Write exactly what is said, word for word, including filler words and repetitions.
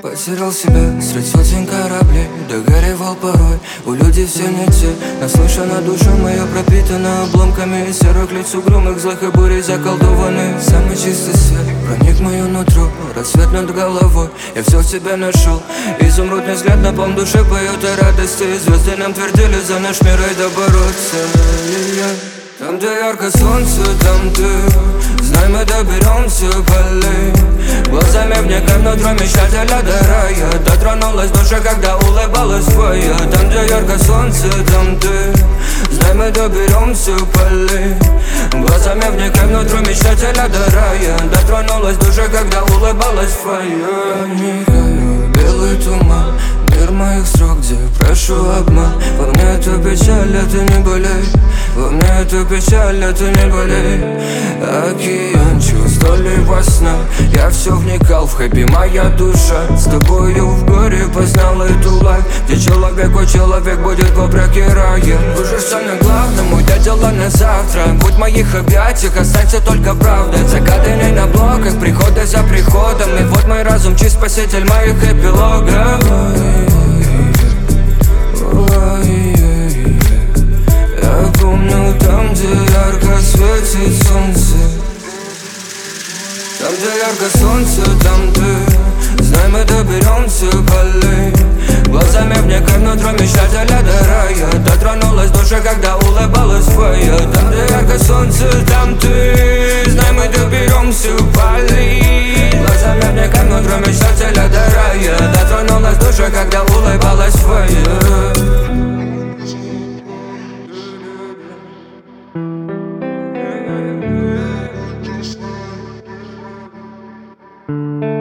Потерял себя среди сотен кораблей, догоревал порой. У людей все не те, наслышана душа моя пропитана обломками серых лиц угрюмых, злых и бурей заколдованный. Самый чистый свет проник в мое нутро, рассвет над головой, я все в тебе нашел. Изумрудный взгляд на полном душе поет о радости. Звезды нам твердили за наш мир и добороться. Там, где ярко солнце, там ты. Знай, мы доберемся полей. Глазами вникаем внутрь мечтателя до рая. Дотронулась душа, когда улыбалась твоя. Там, где ярко солнце, там ты. Знай, мы доберемся полей. Глазами вникаем внутрь мечтателя до рая. Дотронулась душа, когда улыбалась твоя. Мигаю, белый туман, мир моих строк, где прошу обман. Во мне эту печаль, а ты не болей. Во мне эту печаль, а ты не болей. Океан чувств, доли во снах. Я все вникал в хэппи, моя душа. С тобою в горе познал эту лайф, где человек, о человек будет в обраке рая. Уже самое главное, мой дела на завтра. Будь в моих объятиях, останься только правда. Загаданный на блоках, приходы за приходом. И вот мой разум, чист спаситель моих эпилогов. Я помню там, где ярко светит солнце. Там, где ярко солнце, там ты. Знай, мы доберемся полей. Глазами вникай внутрь мечтателя до рая. Дотронулась душа, когда улыбалась твоя. Там, где ярко солнце, там ты. Знай, мы доберемся полей. Глазами вникай внутрь мечтателя до рая. Дотронулась душа, когда улыбалась твоя. Thank you.